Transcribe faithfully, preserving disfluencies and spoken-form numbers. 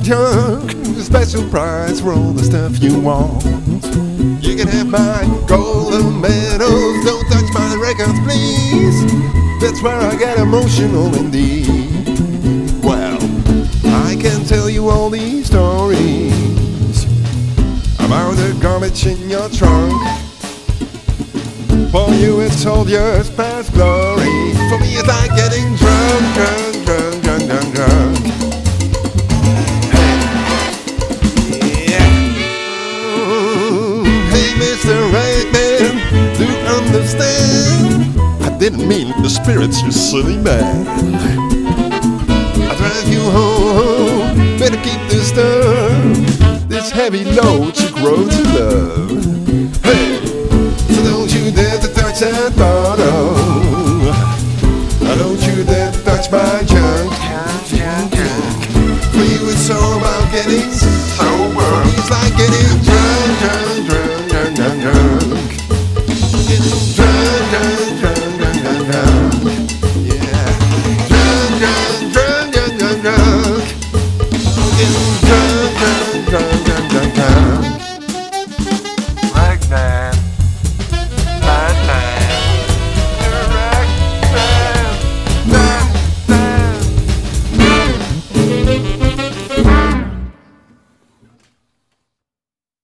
junk, a special price for all the stuff you want. You can have my golden medals, don't touch my records please. That's where I get emotional indeed. Well, I can tell you all these stories about the garbage in your trunk. For you it's all just past glory. For me it's like getting drunk, drunk, drunk, drunk, drunk, drunk. Mister Eggman, do you understand? I didn't mean the spirits, you silly man. I drive you home, better keep this stuff, this heavy load you grow to love. Hey, so don't you dare to touch that bar.